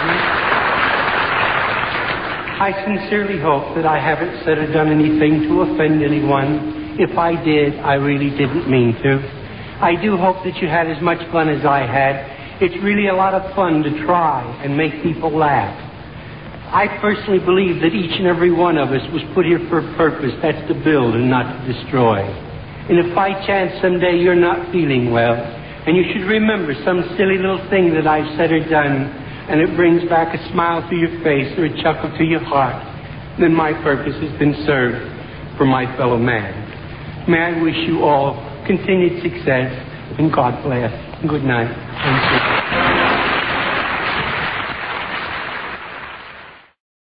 I sincerely hope that I haven't said or done anything to offend anyone. If I did, I really didn't mean to. I do hope that you had as much fun as I had. It's really a lot of fun to try and make people laugh. I personally believe that each and every one of us was put here for a purpose. That's to build and not to destroy. And if by chance someday you're not feeling well, and you should remember some silly little thing that I've said or done, and it brings back a smile to your face or a chuckle to your heart, then my purpose has been served for my fellow man. May I wish you all continued success, and God bless. Good night. Thank you.